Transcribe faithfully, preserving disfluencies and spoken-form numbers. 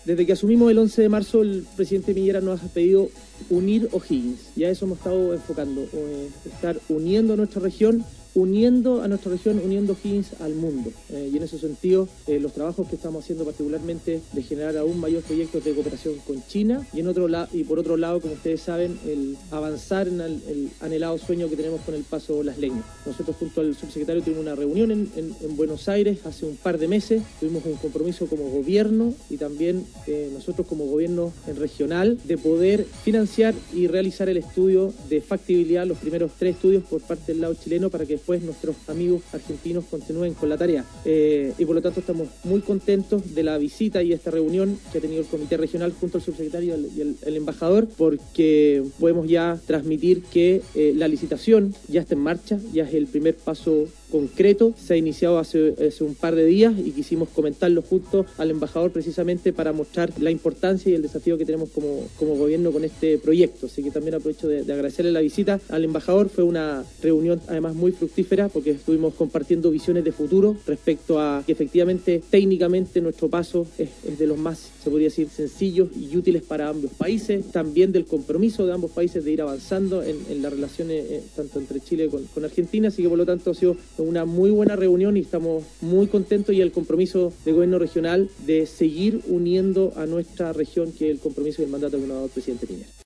Desde que asumimos el once de marzo, el presidente Piñera nos ha pedido unir O'Higgins. Y a eso hemos estado enfocando, eh, estar uniendo a nuestra región, uniendo a nuestra región, uniendo O'Higgins al mundo. Eh, y en ese sentido, eh, los trabajos que estamos haciendo particularmente de generar aún mayores proyectos de cooperación con China y, en otro la- y por otro lado, como ustedes saben, el avanzar en el, el anhelado sueño que tenemos con el Paso Las Leñas. Nosotros junto al subsecretario tuvimos una reunión en, en, en Buenos Aires hace un par de meses, tuvimos un compromiso como gobierno y también eh, nosotros como gobierno regional de poder financiar y realizar el estudio de factibilidad, los primeros tres estudios por parte del lado chileno para que después nuestros amigos argentinos continúen con la tarea. Eh, y por lo tanto estamos muy contentos de la visita y esta reunión que ha tenido el comité regional junto al subsecretario y el, el embajador, porque podemos ya transmitir que eh, la licitación ya está en marcha, ya es el primer paso concreto, se ha iniciado hace, hace un par de días y quisimos comentarlo junto al embajador precisamente para mostrar la importancia y el desafío que tenemos como, como gobierno con este proyecto. Así que también aprovecho de, de agradecerle la visita al embajador. Fue una reunión además muy fructífera porque estuvimos compartiendo visiones de futuro respecto a que efectivamente técnicamente nuestro paso es, es de los más, se podría decir, sencillos y útiles para ambos países, también del compromiso de ambos países de ir avanzando en, en las relaciones eh, tanto entre Chile con, con Argentina, así que por lo tanto ha sido una muy buena reunión y estamos muy contentos, y el compromiso del gobierno regional de seguir uniendo a nuestra región, que es el compromiso y el mandato que nos ha dado el presidente Piñera.